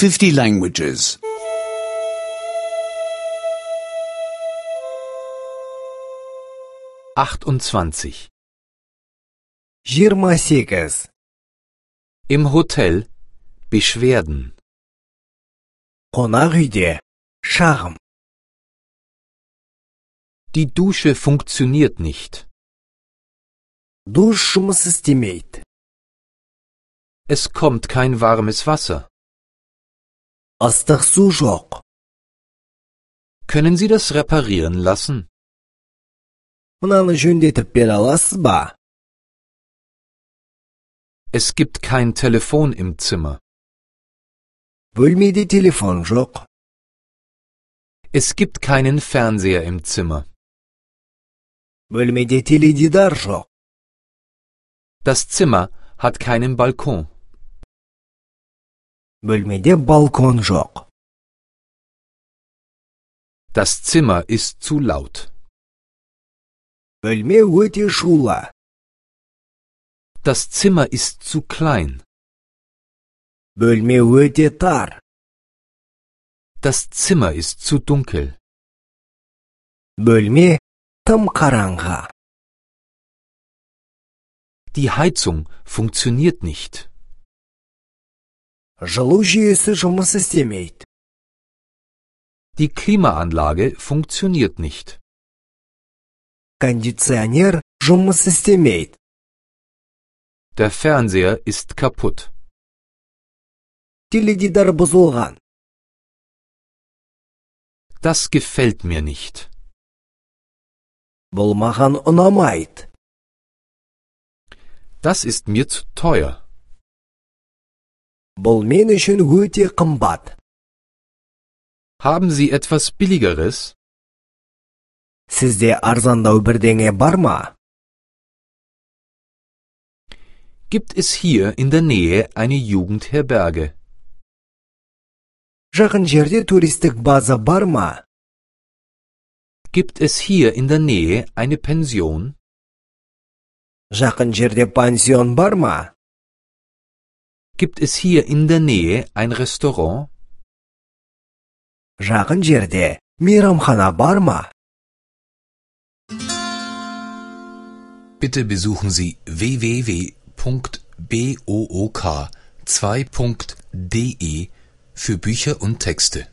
50 languages. 28. 28. Im Hotel Beschwerden. Қонақ үйде шағым. Die Dusche funktioniert nicht. Душ жұмыс істемейді. Es kommt kein warmes Wasser. Ыстық су жоқ. Können Sie das reparieren lassen? Мынаны жөндетіп бере аласыз ба? Es gibt kein Telefon im Zimmer. Бөлмеде телефон жоқ. Es gibt keinen Fernseher im Zimmer. Бөлмеде теледидар жоқ. Das Zimmer hat keinen Balkon. Бөлмеде балкон жоқ. Das Zimmer ist zu laut. Бөлме өте шулы. Das Zimmer ist zu klein. Бөлме өте тар. Das Zimmer ist zu dunkel. Бөлме тым қараңғы. Die Heizung funktioniert nicht. Жылу жүйесі жұмыс істемейді. Die Klimaanlage funktioniert nicht. Кондиционер жұмыс істемейді. Der Fernseher ist kaputt. Теледидар бұзылған. Das gefällt mir nicht. Бұл маған ұнамайды. Das ist mir zu teuer. Бұл мен үшін өте қымбат. Haben Sie etwas Billigeres? Сізде арзандау бірдеңе бар ма? Gibt es hier in der Nähe eine Jugendherberge? Жақын жерде туристік база бар ма? Gibt es hier in der Nähe eine Pension? Жақын жерде пансион бар ма? Gibt es hier in der Nähe ein Restaurant? Жақын жерде мейрамхана бар ма? Bitte besuchen Sie www.book2.de für Bücher und Texte.